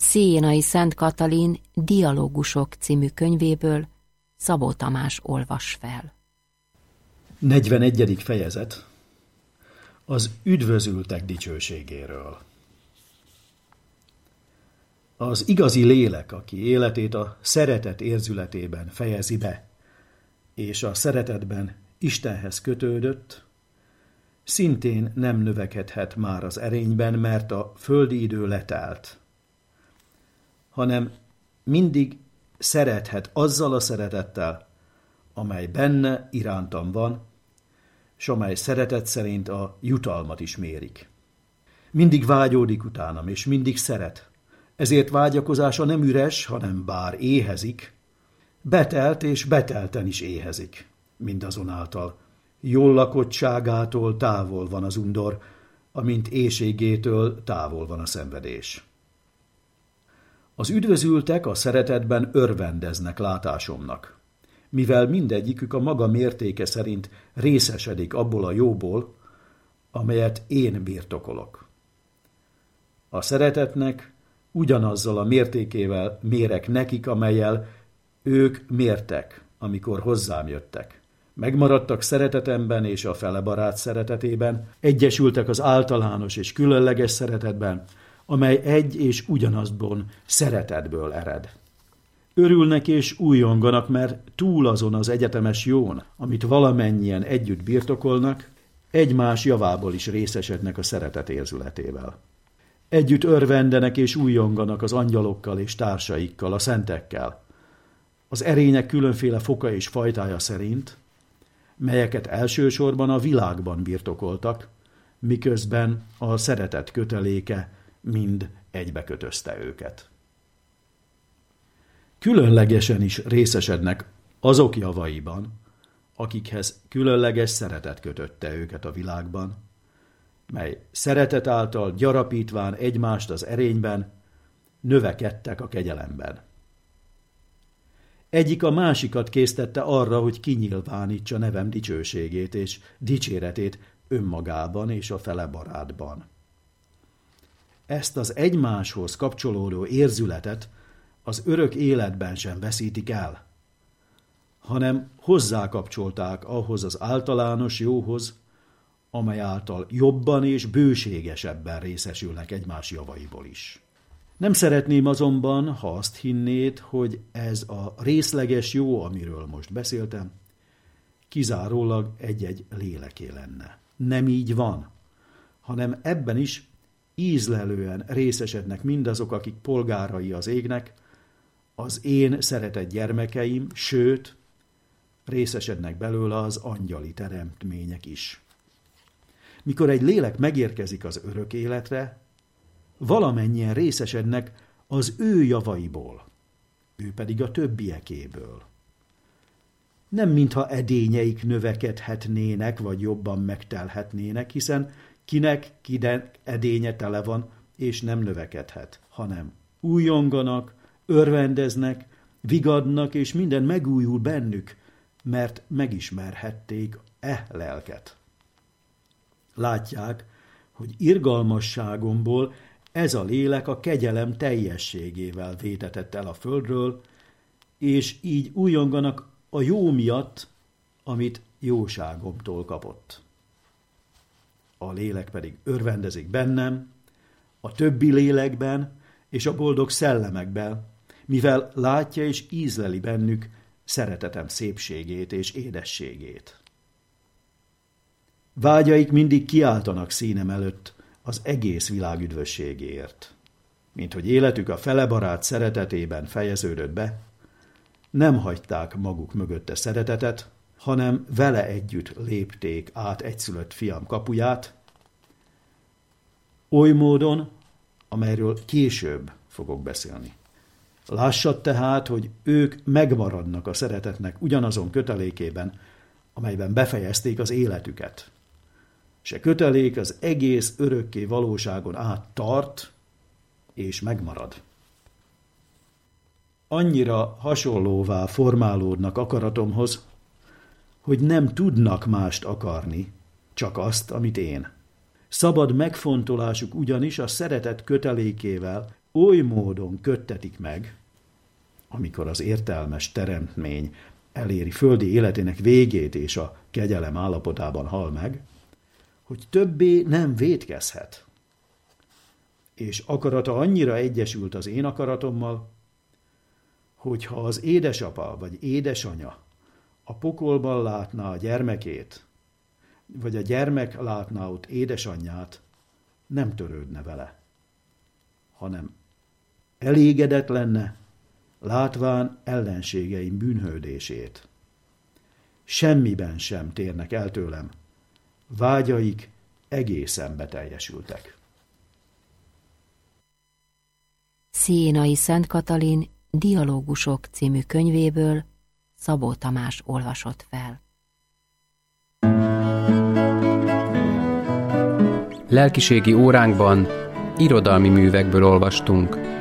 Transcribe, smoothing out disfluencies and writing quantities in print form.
Szénai Szent Katalin Dialógusok című könyvéből Szabó Tamás olvas fel. 41. fejezet. Az üdvözültek dicsőségéről. Az igazi lélek, aki életét a szeretet érzületében fejezi be, és a szeretetben Istenhez kötődött, szintén nem növekedhet már az erényben, mert a földi idő letelt, hanem mindig szerethet azzal a szeretettel, amely benne irántam van, s amely szeretet szerint a jutalmat is mérik. Mindig vágyódik utánam, és mindig szeret. Ezért vágyakozása nem üres, hanem bár éhezik, betelt és betelten is éhezik. Mindazonáltal jól lakottságától távol van az undor, amint éhségétől távol van a szenvedés. Az üdvözültek a szeretetben örvendeznek látásomnak, mivel mindegyikük a maga mértéke szerint részesedik abból a jóból, amelyet én birtokolok. A szeretetnek ugyanazzal a mértékével mérek nekik, amellyel ők mértek, amikor hozzám jöttek. Megmaradtak szeretetemben és a felebarát szeretetében, egyesültek az általános és különleges szeretetben, amely egy és ugyanazból szeretetből ered. Örülnek és újonganak, mert túl azon az egyetemes jón, amit valamennyien együtt birtokolnak, egymás javából is részesednek a szeretet érzületével. Együtt örvendenek és újonganak az angyalokkal és társaikkal, a szentekkel, az erények különféle foka és fajtája szerint, melyeket elsősorban a világban birtokoltak, miközben a szeretet köteléke mind egybekötözte őket. Különlegesen is részesednek azok javaiban, akikhez különleges szeretet kötötte őket a világban, mely szeretet által gyarapítván egymást az erényben, növekedtek a kegyelemben. Egyik a másikat késztette arra, hogy kinyilvánítsa nevem dicsőségét és dicséretét önmagában és a felebarátban. Ezt az egymáshoz kapcsolódó érzületet az örök életben sem veszítik el, hanem hozzákapcsolták ahhoz az általános jóhoz, amely által jobban és bőségesebben részesülnek egymás javaiból is. Nem szeretném azonban, ha azt hinnéd, hogy ez a részleges jó, amiről most beszéltem, kizárólag egy-egy léleké lenne. Nem így van, hanem ebben is ízlelően részesednek mindazok, akik polgárai az égnek, az én szeretett gyermekeim, sőt, részesednek belőle az angyali teremtmények is. Mikor egy lélek megérkezik az örök életre, valamennyien részesednek az ő javaiból, ő pedig a többiekéből. Nem mintha edényeik növekedhetnének, vagy jobban megtelhetnének, hiszen kinek edénye tele van, és nem növekedhet, hanem újonganak, örvendeznek, vigadnak, és minden megújul bennük, mert megismerhették lelket. Látják, hogy irgalmasságomból ez a lélek a kegyelem teljességével vétetett el a földről, és így újonganak a jó miatt, amit jóságomtól kapott. A lélek pedig örvendezik bennem, a többi lélekben és a boldog szellemekben, mivel látja és ízleli bennük szeretetem szépségét és édességét. Vágyaik mindig kiáltanak színem előtt az egész világ üdvösségéért. Mint hogy életük a felebarát szeretetében fejeződött be, nem hagyták maguk mögötte szeretetet, hanem vele együtt lépték át egyszülött fiam kapuját, oly módon, amelyről később fogok beszélni. Lássad tehát, hogy ők megmaradnak a szeretetnek ugyanazon kötelékében, amelyben befejezték az életüket. Se kötelék az egész örökké valóságon át tart és megmarad. Annyira hasonlóvá formálódnak akaratomhoz, hogy nem tudnak mást akarni, csak azt, amit én. Szabad megfontolásuk ugyanis a szeretet kötelékével oly módon köttetik meg, amikor az értelmes teremtmény eléri földi életének végét és a kegyelem állapotában hal meg, hogy többé nem vétkezhet. És akarata annyira egyesült az én akaratommal, hogyha az édesapa vagy édesanya a pokolban látná a gyermekét, vagy a gyermek látná ott édesanyját, nem törődne vele, hanem elégedett lenne, látván ellenségeim bűnhődését. Semmiben sem térnek el tőlem, vágyaik egészen beteljesültek. Sziénai Szent Katalin Dialógusok című könyvéből Szabó Tamás olvasott fel. Lelkiségi óránkban irodalmi művekből olvastunk.